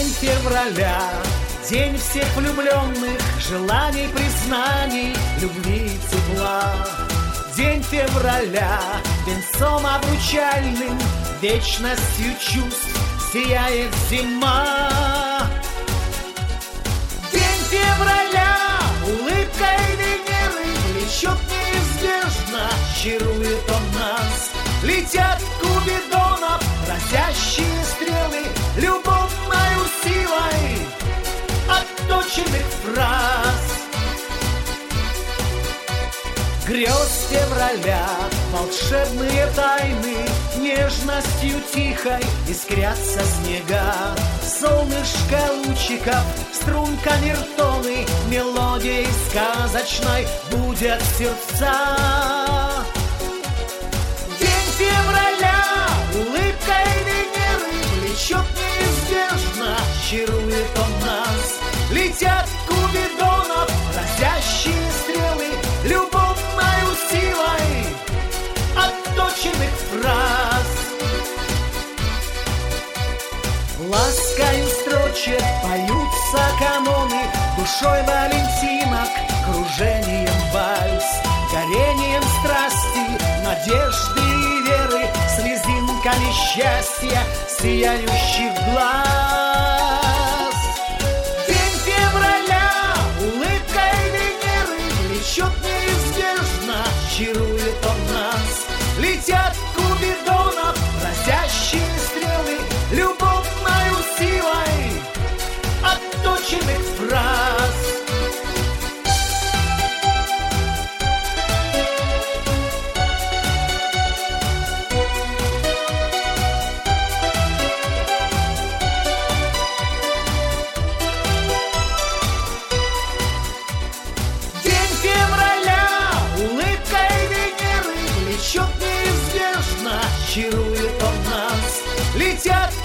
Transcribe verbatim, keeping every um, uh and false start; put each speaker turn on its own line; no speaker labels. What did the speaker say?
День февраля, день всех влюбленных, желаний, признаний, любви и тепла. День февраля, венцом обручальным, вечностью чувств сияет зима. День февраля, улыбкой Венеры влечет неизбежно, чарует он нас. Летят купидонов разящие стрелы, любовною силой отточенных фраз. Грез февраля, волшебные тайны, нежностью тихой искрятся снега. Солнышко лучиков, струнка миртоны, мелодией сказочной будят сердца. День февраля, улыбкой Венеры влечет неизбежно, чарует он нас. Летят купидонов разящие стрелы, любовною силой отточенных фраз. Ласкою строчек поются каноны, душой валентинок, кружением вальс, горением страсти, надежды и веры, слезинками счастья сияющих глаз. День февраля, улыбкой Венеры влечет неизбежно, чарует он нас. Летят купидонов разящие стрелы, любовною силой отточенных фраз. День февраля, улыбкой Венеры влечет неизбежно, чарует он нас. Летят